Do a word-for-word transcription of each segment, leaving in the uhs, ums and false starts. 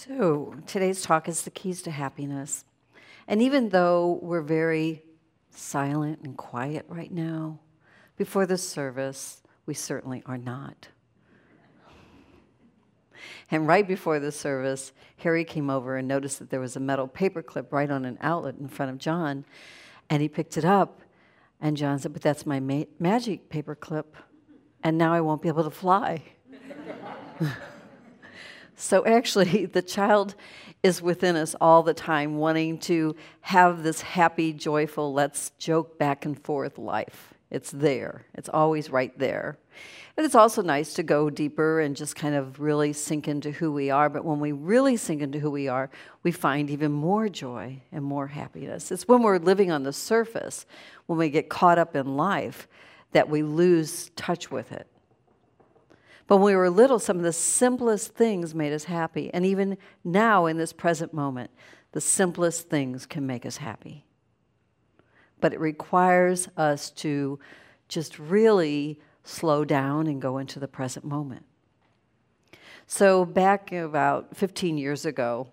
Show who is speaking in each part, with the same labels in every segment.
Speaker 1: So, today's talk is the keys to happiness. And even though we're very silent and quiet right now, before the service, we certainly are not. And right before the service, Harry came over and noticed that there was a metal paperclip right on an outlet in front of John. And he picked it up, and John said, "But that's my ma- magic paperclip, and now I won't be able to fly." So actually, the child is within us all the time, wanting to have this happy, joyful, let's joke back and forth life. It's there. It's always right there. And it's also nice to go deeper and just kind of really sink into who we are. But when we really sink into who we are, we find even more joy and more happiness. It's when we're living on the surface, when we get caught up in life, that we lose touch with it. But when we were little, some of the simplest things made us happy. And even now, in this present moment, the simplest things can make us happy. But it requires us to just really slow down and go into the present moment. So back about fifteen years ago,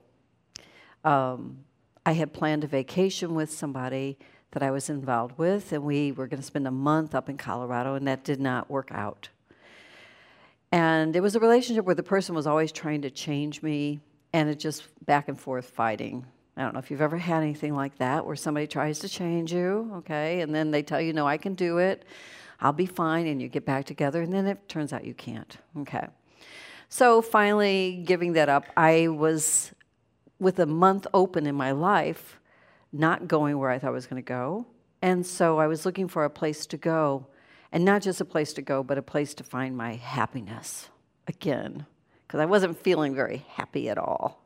Speaker 1: um, I had planned a vacation with somebody that I was involved with, and we were going to spend a month up in Colorado, and that did not work out. And it was a relationship where the person was always trying to change me, and it just back and forth fighting. I don't know if you've ever had anything like that, where somebody tries to change you, okay, and then they tell you, no, I can do it, I'll be fine, and you get back together, and then it turns out you can't, okay. So finally, giving that up, I was, with a month open in my life, not going where I thought I was going to go, and so I was looking for a place to go. And not just a place to go, but a place to find my happiness again, because I wasn't feeling very happy at all.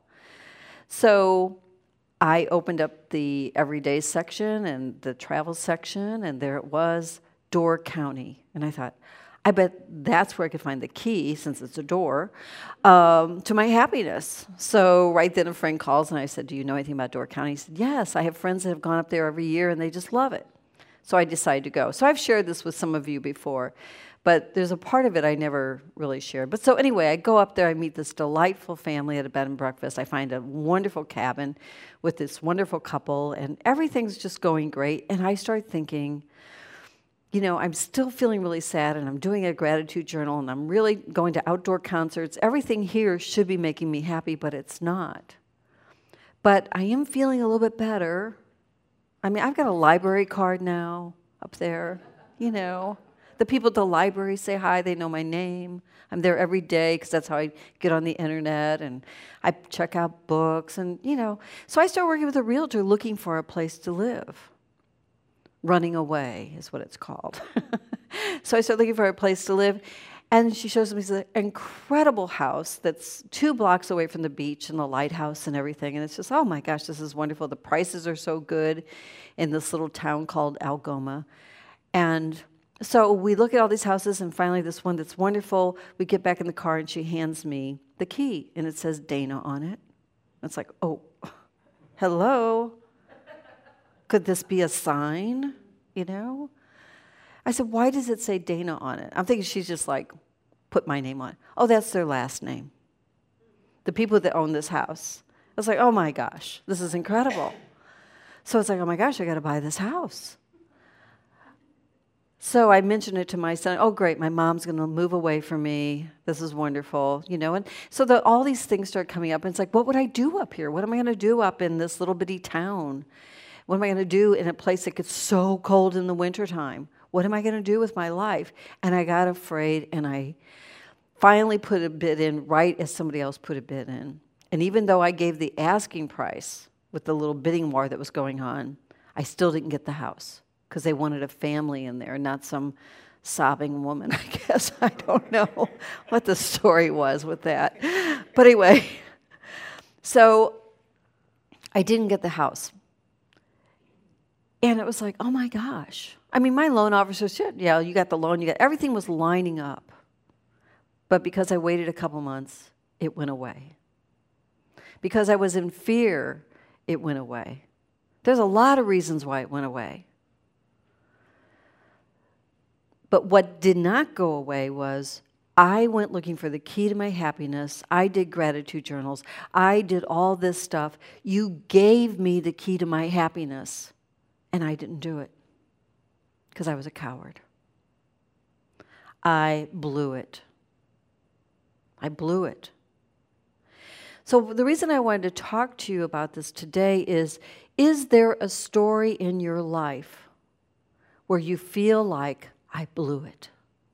Speaker 1: So I opened up the everyday section and the travel section, and there it was, Door County. And I thought, I bet that's where I could find the key, since it's a door, um, to my happiness. So right then a friend calls, and I said, "Do you know anything about Door County?" He said, "Yes, I have friends that have gone up there every year, and they just love it." So I decided to go. So I've shared this with some of you before, but there's a part of it I never really shared. But so anyway, I go up there, I meet this delightful family at a bed and breakfast. I find a wonderful cabin with this wonderful couple, and everything's just going great. And I start thinking, you know, I'm still feeling really sad, and I'm doing a gratitude journal, and I'm really going to outdoor concerts. Everything here should be making me happy, but it's not. But I am feeling a little bit better. I mean, I've got a library card now up there, you know. The people at the library say hi, they know my name. I'm there every day because that's how I get on the internet, and I check out books, and, you know. So I start working with a realtor looking for a place to live. Running away is what it's called. So I start looking for a place to live, and she shows me this incredible house that's two blocks away from the beach and the lighthouse and everything. And it's just, oh my gosh, this is wonderful. The prices are so good in this little town called Algoma. And so we look at all these houses, and finally this one that's wonderful, we get back in the car, and she hands me the key, and it says Dana on it. It's like, oh, hello? Could this be a sign, you know? I said, why does it say Dana on it? I'm thinking she's just like, put my name on it. Oh, that's their last name. The people that own this house. I was like, oh my gosh, this is incredible. So it's like, oh my gosh, I got to buy this house. So I mentioned it to my son. Oh, great, my mom's going to move away from me. This is wonderful, you know. And so the, all these things start coming up, and it's like, what would I do up here? What am I going to do up in this little bitty town? What am I going to do in a place that gets so cold in the wintertime? What am I going to do with my life? And I got afraid, and I finally put a bid in right as somebody else put a bid in. And even though I gave the asking price with the little bidding war that was going on, I still didn't get the house because they wanted a family in there, not some sobbing woman, I guess. I don't know what the story was with that. But anyway, so I didn't get the house. And it was like, oh my gosh. I mean, my loan officer said, yeah, you got the loan, you got everything was lining up. But because I waited a couple months, it went away. Because I was in fear, it went away. There's a lot of reasons why it went away. But what did not go away was I went looking for the key to my happiness. I did gratitude journals. I did all this stuff. You gave me the key to my happiness, and I didn't do it because I was a coward. I blew it. I blew it. So the reason I wanted to talk to you about this today is, is there a story in your life where you feel like, I blew it?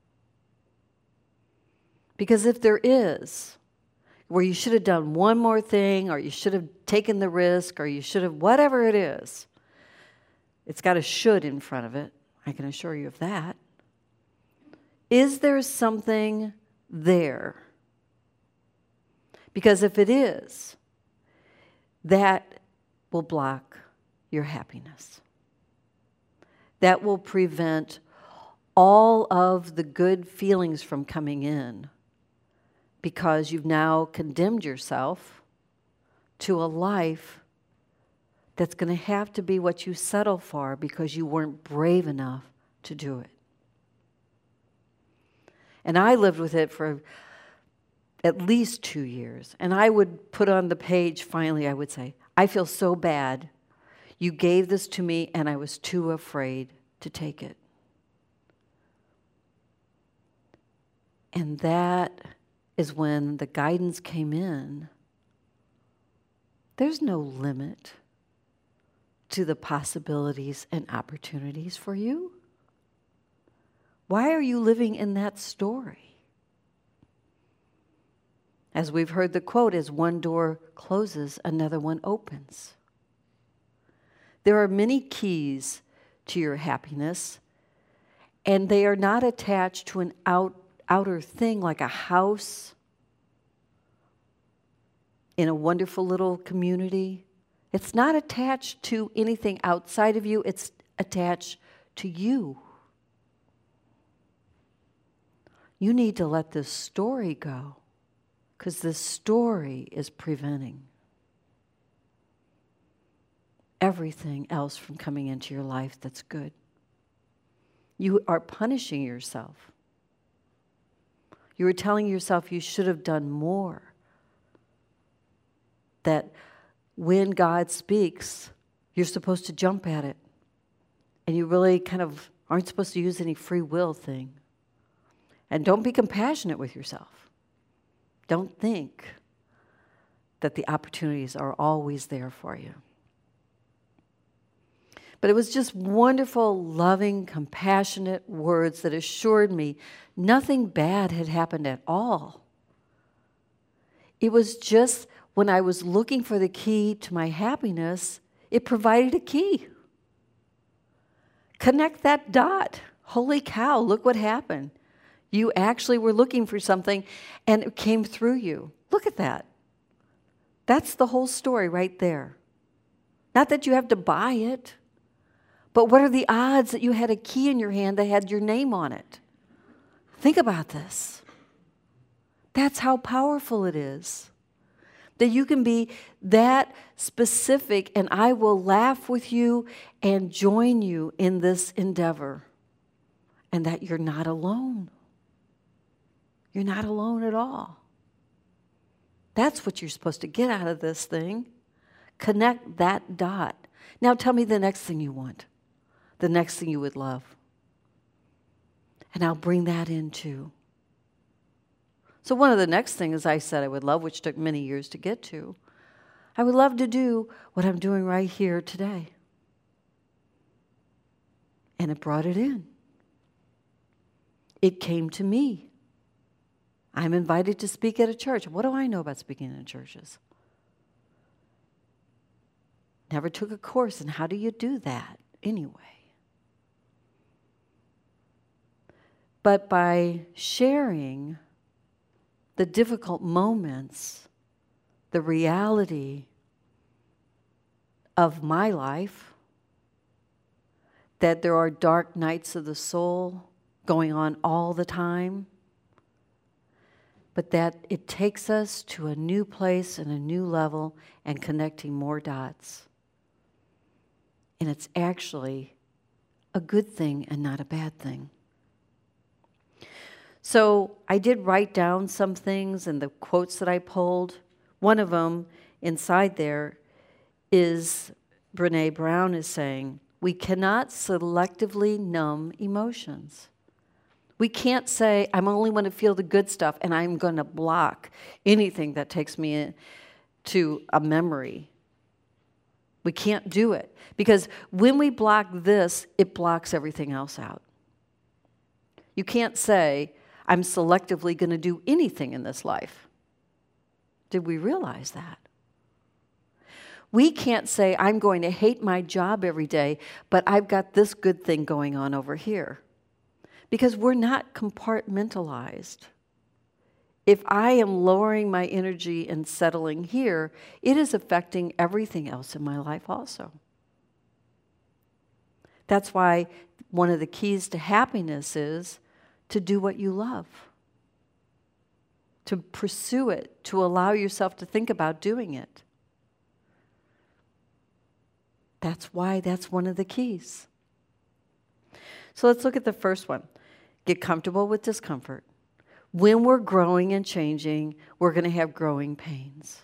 Speaker 1: Because if there is, where you should have done one more thing, or you should have taken the risk, or you should have, whatever it is, it's got a should in front of it, I can assure you of that. Is there something there? Because if it is, that will block your happiness. That will prevent all of the good feelings from coming in, because you've now condemned yourself to a life that's going to have to be what you settle for because you weren't brave enough to do it. And I lived with it for at least two years. And I would put on the page, finally, I would say, I feel so bad. You gave this to me, and I was too afraid to take it. And that is when the guidance came in. There's no limit to the possibilities and opportunities for you. Why are you living in that story? As we've heard the quote, as one door closes, another one opens. There are many keys to your happiness, and they are not attached to an out, outer thing like a house in a wonderful little community. It's not attached to anything outside of you. It's attached to you. You need to let this story go, because this story is preventing everything else from coming into your life that's good. You are punishing yourself. You are telling yourself you should have done more. That when God speaks, you're supposed to jump at it. And you really kind of aren't supposed to use any free will thing. And don't be compassionate with yourself. Don't think that the opportunities are always there for you. But it was just wonderful, loving, compassionate words that assured me nothing bad had happened at all. It was just when I was looking for the key to my happiness, it provided a key. Connect that dot. Holy cow, look what happened. You actually were looking for something, and it came through you. Look at that. That's the whole story right there. Not that you have to buy it, but what are the odds that you had a key in your hand that had your name on it? Think about this. That's how powerful it is. That you can be that specific, and I will laugh with you and join you in this endeavor. And that you're not alone. You're not alone at all. That's what you're supposed to get out of this thing. Connect that dot. Now tell me the next thing you want. The next thing you would love. And I'll bring that in too. So one of the next things I said I would love, which took many years to get to, I would love to do what I'm doing right here today. And it brought it in. It came to me. I'm invited to speak at a church. What do I know about speaking in churches? Never took a course in how do you do that anyway. But by sharing the difficult moments, the reality of my life, that there are dark nights of the soul going on all the time, but that it takes us to a new place and a new level and connecting more dots. And it's actually a good thing and not a bad thing. So I did write down some things and the quotes that I pulled. One of them inside there is Brené Brown is saying, we cannot selectively numb emotions. We can't say, I'm only going to feel the good stuff and I'm going to block anything that takes me in to a memory. We can't do it. Because when we block this, it blocks everything else out. You can't say, I'm selectively going to do anything in this life. Did we realize that? We can't say, I'm going to hate my job every day, but I've got this good thing going on over here. Because we're not compartmentalized. If I am lowering my energy and settling here, it is affecting everything else in my life also. That's why one of the keys to happiness is to do what you love. To pursue it, to allow yourself to think about doing it. That's why that's one of the keys. So let's look at the first one. Get comfortable with discomfort. When we're growing and changing, we're going to have growing pains.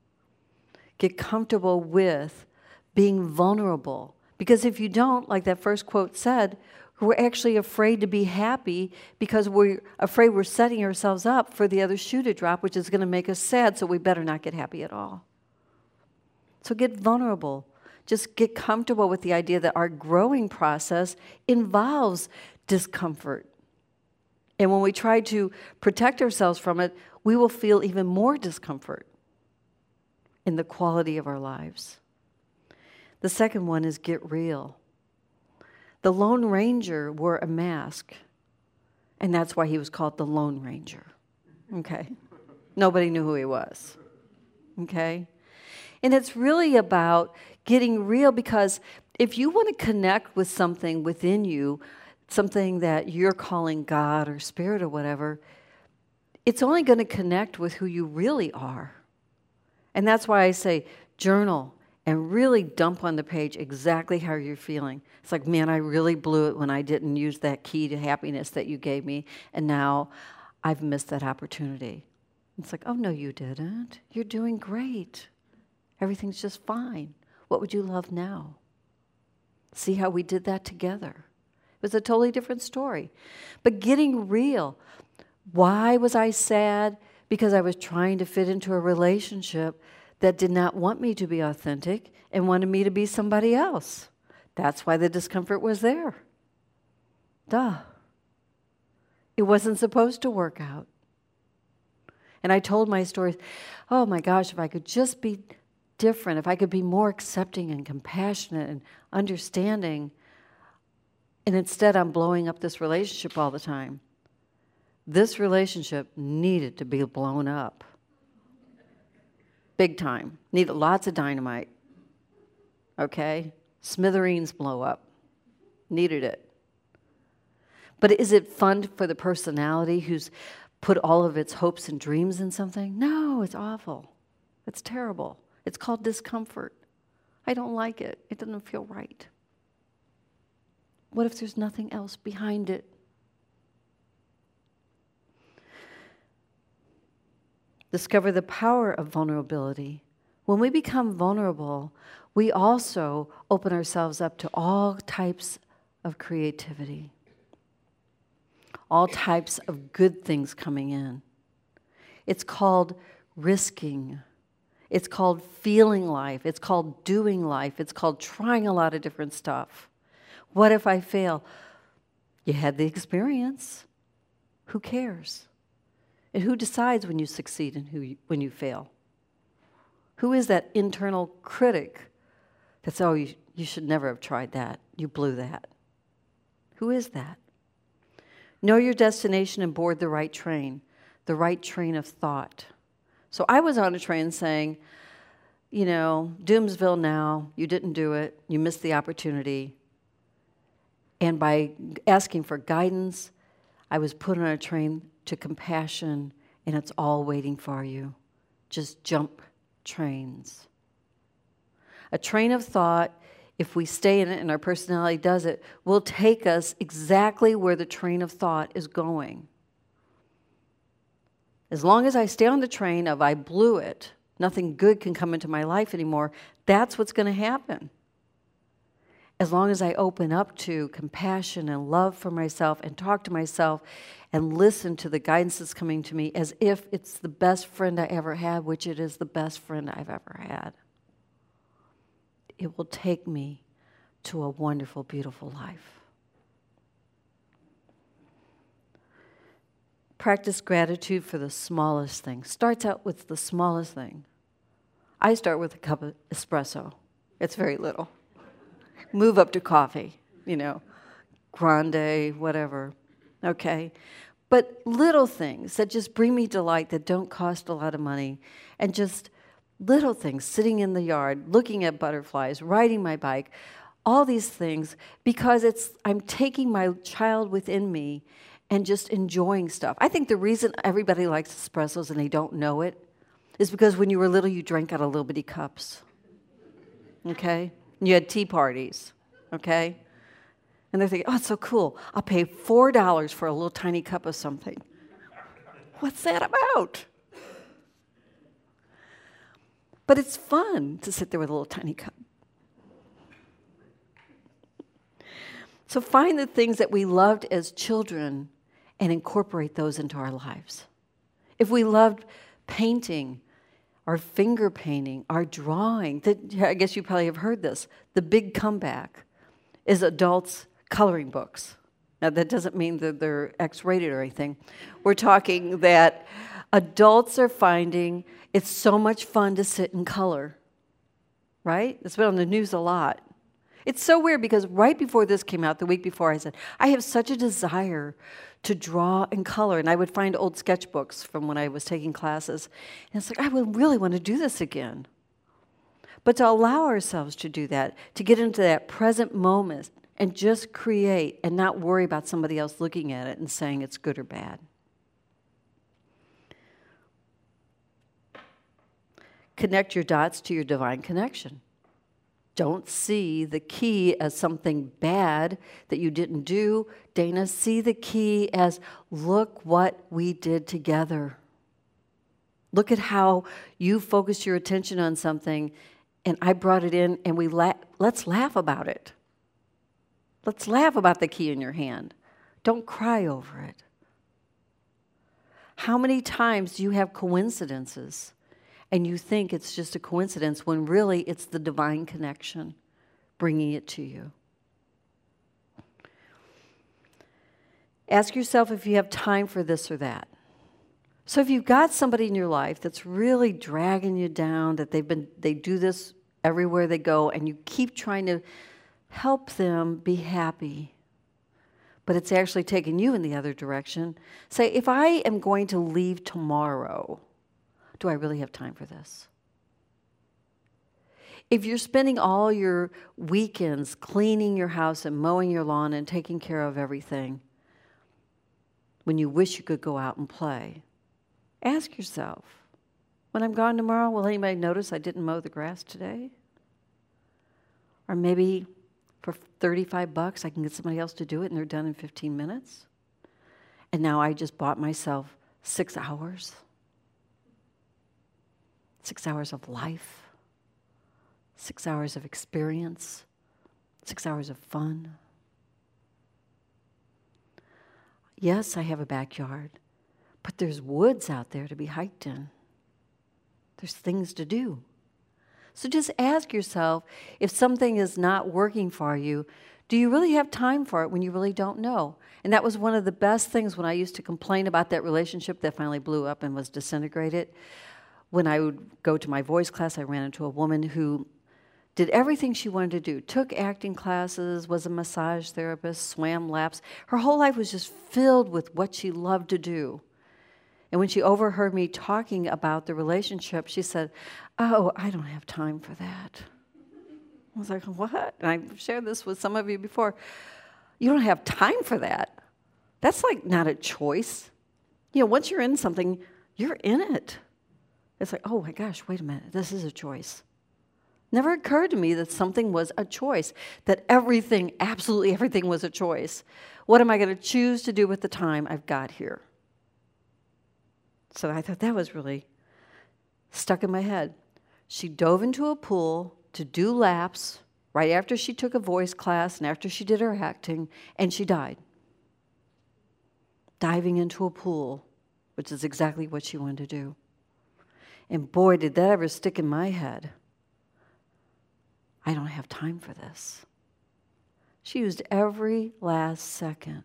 Speaker 1: Get comfortable with being vulnerable. Because if you don't, like that first quote said, we're actually afraid to be happy because we're afraid we're setting ourselves up for the other shoe to drop, which is going to make us sad, so we better not get happy at all. So get vulnerable. Just get comfortable with the idea that our growing process involves discomfort. And when we try to protect ourselves from it, we will feel even more discomfort in the quality of our lives. The second one is get real. The Lone Ranger wore a mask, and that's why he was called the Lone Ranger. Okay? Nobody knew who he was. Okay? And it's really about getting real, because if you want to connect with something within you, something that you're calling God or Spirit or whatever, it's only going to connect with who you really are. And that's why I say journal and really dump on the page exactly how you're feeling. It's like, man, I really blew it when I didn't use that key to happiness that you gave me, and now I've missed that opportunity. It's like, oh, no, you didn't. You're doing great. Everything's just fine. What would you love now? See how we did that together. It was a totally different story. But getting real. Why was I sad? Because I was trying to fit into a relationship that did not want me to be authentic and wanted me to be somebody else. That's why the discomfort was there. Duh. It wasn't supposed to work out. And I told my stories, oh my gosh, if I could just be different, if I could be more accepting and compassionate and understanding, and instead I'm blowing up this relationship all the time. This relationship needed to be blown up. Big time. Needed lots of dynamite. Okay? Smithereens blow up. Needed it. But is it fun for the personality who's put all of its hopes and dreams in something? No, it's awful. It's terrible. It's called discomfort. I don't like it. It doesn't feel right. What if there's nothing else behind it? Discover the power of vulnerability. When we become vulnerable, we also open ourselves up to all types of creativity, all types of good things coming in. It's called risking. It's called feeling life. It's called doing life. It's called trying a lot of different stuff. What if I fail? You had the experience. Who cares? And who decides when you succeed and who you, when you fail? Who is that internal critic that's, oh, you, you should never have tried that. You blew that. Who is that? Know your destination and board the right train, the right train of thought. So I was on a train saying, you know, Doomsville now, you didn't do it, you missed the opportunity. And by asking for guidance, I was put on a train to compassion, and it's all waiting for you. Just jump trains. A train of thought, if we stay in it and our personality does it, will take us exactly where the train of thought is going. As long as I stay on the train of I blew it, nothing good can come into my life anymore, that's what's going to happen. As long as I open up to compassion and love for myself and talk to myself and listen to the guidance that's coming to me as if it's the best friend I ever had, which it is the best friend I've ever had, it will take me to a wonderful, beautiful life. Practice gratitude for the smallest thing. Starts out with the smallest thing. I start with a cup of espresso. It's very little. Move up to coffee, you know, grande, whatever, okay? But little things that just bring me delight, that don't cost a lot of money, and just little things, sitting in the yard, looking at butterflies, riding my bike, all these things, because it's I'm taking my child within me and just enjoying stuff. I think the reason everybody likes espressos and they don't know it is because when you were little, you drank out of little bitty cups, okay? You had tea parties, okay? And they're thinking, oh, it's so cool. I'll pay four dollars for a little tiny cup of something. What's that about? But it's fun to sit there with a little tiny cup. So find the things that we loved as children and incorporate those into our lives. If we loved painting, our finger painting, our drawing, the, I guess you probably have heard this, the big comeback is adults' coloring books. Now, that doesn't mean that they're X-rated or anything. We're talking that adults are finding it's so much fun to sit and color, right? It's been on the news a lot. It's so weird because right before this came out, the week before, I said, I have such a desire to draw and color. And I would find old sketchbooks from when I was taking classes. And it's like, I would really want to do this again. But to allow ourselves to do that, to get into that present moment and just create and not worry about somebody else looking at it and saying it's good or bad. Connect your dots to your divine connection. Don't see the key as something bad that you didn't do. Dana, see the key as, look what we did together. Look at how you focused your attention on something, and I brought it in, and we la- let's laugh about it. Let's laugh about the key in your hand. Don't cry over it. How many times do you have coincidences and you think it's just a coincidence when really it's the divine connection bringing it to you? Ask yourself if you have time for this or that. So if you've got somebody in your life that's really dragging you down, that they've been they do this everywhere they go, and you keep trying to help them be happy, but it's actually taking you in the other direction, say, if I am going to leave tomorrow, do I really have time for this? If you're spending all your weekends cleaning your house and mowing your lawn and taking care of everything, when you wish you could go out and play, ask yourself, when I'm gone tomorrow, will anybody notice I didn't mow the grass today? Or maybe for thirty-five bucks, I can get somebody else to do it and they're done in fifteen minutes. And now I just bought myself six hours. Six hours of life. Six hours of experience. Six hours of fun. Yes, I have a backyard, but there's woods out there to be hiked in. There's things to do. So just ask yourself, if something is not working for you, do you really have time for it when you really don't know? And that was one of the best things when I used to complain about that relationship that finally blew up and was disintegrated. When I would go to my voice class, I ran into a woman who did everything she wanted to do, took acting classes, was a massage therapist, swam laps. Her whole life was just filled with what she loved to do. And when she overheard me talking about the relationship, she said, oh, I don't have time for that. I was like, what? And I've shared this with some of you before. You don't have time for that. That's like not a choice. You know, once you're in something, you're in it. It's like, oh my gosh, wait a minute, this is a choice. Never occurred to me that something was a choice, that everything, absolutely everything was a choice. What am I going to choose to do with the time I've got here? So I thought that was really stuck in my head. She dove into a pool to do laps right after she took a voice class and after she did her acting, and she died. Diving into a pool, which is exactly what she wanted to do. And boy, did that ever stick in my head. I don't have time for this. She used every last second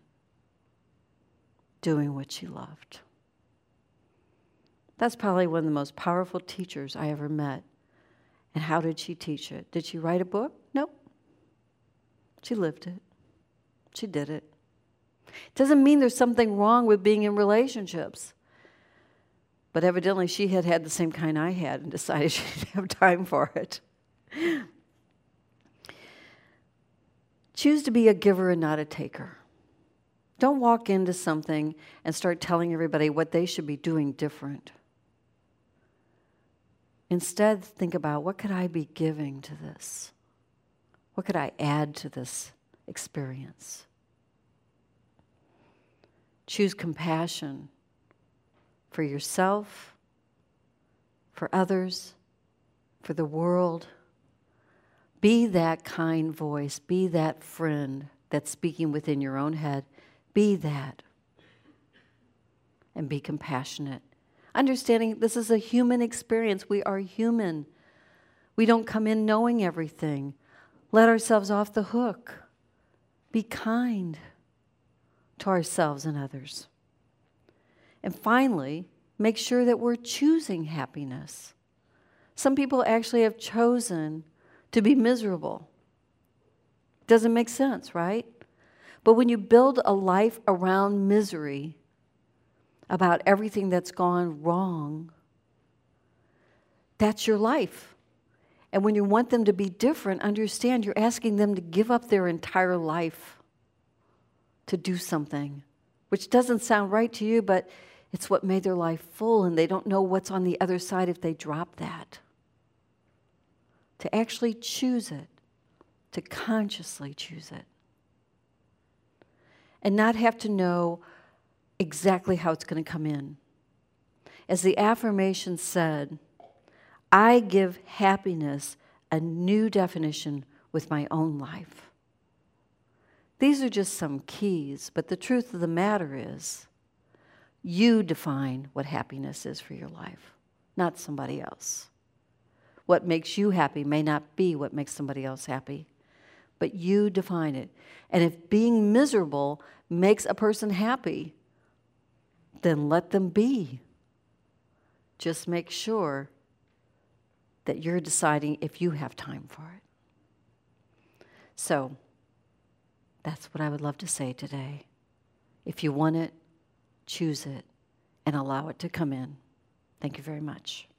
Speaker 1: doing what she loved. That's probably one of the most powerful teachers I ever met. And how did she teach it? Did she write a book? Nope. She lived it. She did it. It doesn't mean there's something wrong with being in relationships. But evidently she had had the same kind I had and decided she didn't have time for it. Choose to be a giver and not a taker. Don't walk into something and start telling everybody what they should be doing different. Instead, think about, what could I be giving to this? What could I add to this experience? Choose compassion for yourself, for others, for the world. Be that kind voice. Be that friend that's speaking within your own head. Be that. And be compassionate. Understanding this is a human experience. We are human. We don't come in knowing everything. Let ourselves off the hook. Be kind to ourselves and others. And finally, make sure that we're choosing happiness. Some people actually have chosen to be miserable. Doesn't make sense, right? But when you build a life around misery, about everything that's gone wrong, that's your life. And when you want them to be different, understand you're asking them to give up their entire life to do something, which doesn't sound right to you, but it's what made their life full, and they don't know what's on the other side if they drop that. To actually choose it, to consciously choose it, and not have to know exactly how it's going to come in. As the affirmation said, I give happiness a new definition with my own life. These are just some keys, but the truth of the matter is, you define what happiness is for your life, not somebody else. What makes you happy may not be what makes somebody else happy, but you define it. And if being miserable makes a person happy, then let them be. Just make sure that you're deciding if you have time for it. So, that's what I would love to say today. If you want it, choose it, and allow it to come in. Thank you very much.